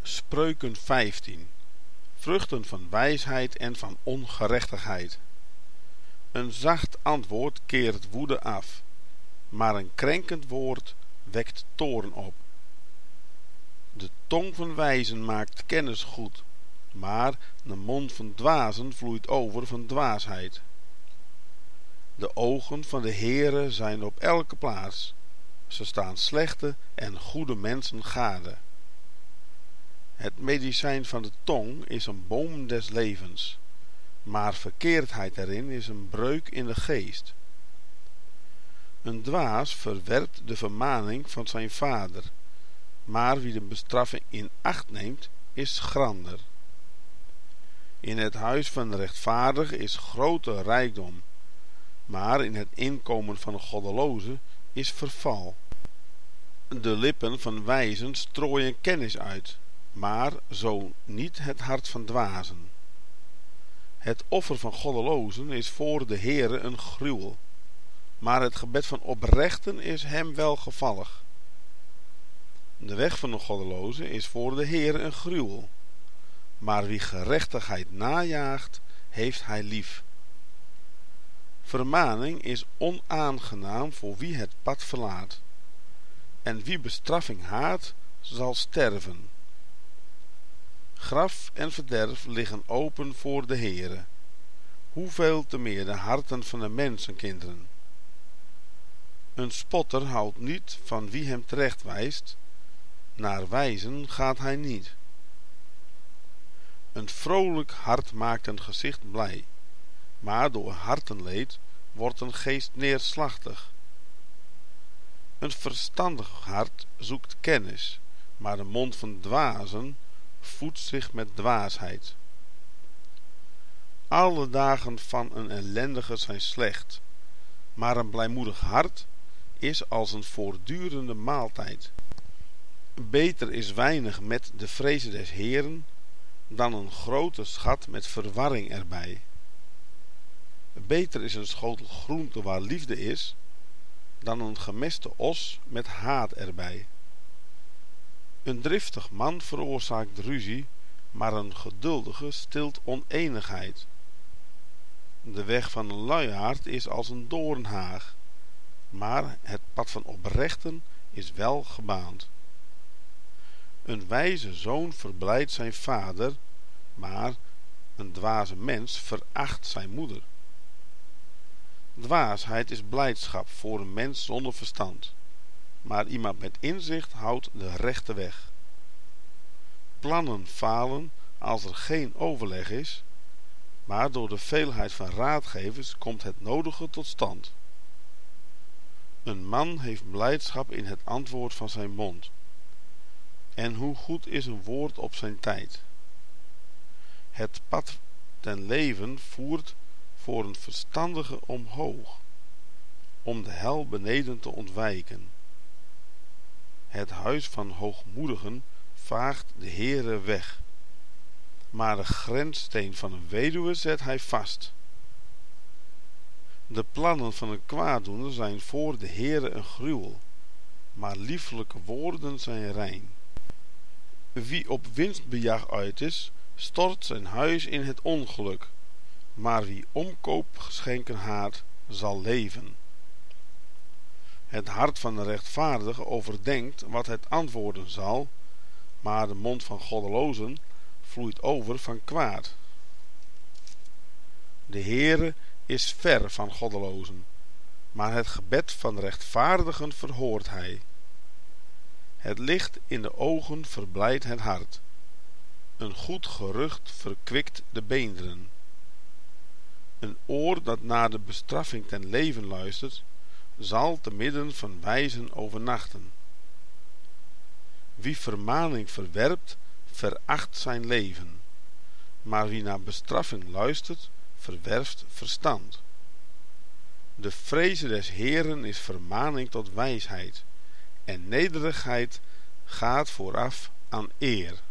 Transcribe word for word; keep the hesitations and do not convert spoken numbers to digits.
Spreuken vijftien. Vruchten van wijsheid en van ongerechtigheid. Een zacht antwoord keert woede af, maar een krenkend woord wekt toorn op. De tong van wijzen maakt kennis goed, maar de mond van dwazen vloeit over van dwaasheid. De ogen van de Heere zijn op elke plaats, ze staan slechte en goede mensen gade. Het medicijn van de tong is een boom des levens, maar verkeerdheid erin is een breuk in de geest. Een dwaas verwerpt de vermaning van zijn vader, maar wie de bestraffing in acht neemt, is schrander. In het huis van de rechtvaardige is grote rijkdom, maar in het inkomen van een goddeloze is verval. De lippen van wijzen strooien kennis uit, maar zo niet het hart van dwazen. Het offer van goddelozen is voor de Heere een gruwel, maar het gebed van oprechten is hem welgevallig. De weg van een goddeloze is voor de Heere een gruwel, maar wie gerechtigheid najaagt, heeft hij lief. Vermaning is onaangenaam voor wie het pad verlaat, en wie bestraffing haat, zal sterven. Graf en verderf liggen open voor de Heere, hoeveel te meer de harten van de mensenkinderen. Een spotter houdt niet van wie hem terecht wijst, naar wijzen gaat hij niet. Een vrolijk hart maakt een gezicht blij, maar door hartenleed wordt een geest neerslachtig. Een verstandig hart zoekt kennis, maar de mond van dwazen voedt zich met dwaasheid. Alle dagen van een ellendige zijn slecht, maar een blijmoedig hart is als een voortdurende maaltijd. Beter is weinig met de vreze des Heeren dan een grote schat met verwarring erbij. Beter is een schotel groente waar liefde is dan een gemeste os met haat erbij. Een driftig man veroorzaakt ruzie, maar een geduldige stilt oneenigheid. De weg van een luiaard is als een doornhaag, maar het pad van oprechten is wel gebaand. Een wijze zoon verblijdt zijn vader, maar een dwaze mens veracht zijn moeder. Dwaasheid is blijdschap voor een mens zonder verstand, maar iemand met inzicht houdt de rechte weg. Plannen falen als er geen overleg is, maar door de veelheid van raadgevers komt het nodige tot stand. Een man heeft blijdschap in het antwoord van zijn mond, en hoe goed is een woord op zijn tijd. Het pad ten leven voert voor een verstandige omhoog, om de hel beneden te ontwijken. Het huis van hoogmoedigen vaagt de Heere weg, maar de grenssteen van een weduwe zet hij vast. De plannen van een kwaaddoener zijn voor de Heere een gruwel, maar liefelijke woorden zijn rein. Wie op winstbejag uit is, stort zijn huis in het ongeluk, maar wie omkoopgeschenken haat, zal leven. Het hart van de rechtvaardige overdenkt wat het antwoorden zal, maar de mond van goddelozen vloeit over van kwaad. De Heere is ver van goddelozen, maar het gebed van de rechtvaardigen verhoort hij. Het licht in de ogen verblijdt het hart. Een goed gerucht verkwikt de beenderen. Een oor dat naar de bestraffing ten leven luistert, zal te midden van wijzen overnachten. Wie vermaning verwerpt, veracht zijn leven, maar wie naar bestraffing luistert, verwerft verstand. De vreze des Heeren is vermaning tot wijsheid, en nederigheid gaat vooraf aan eer.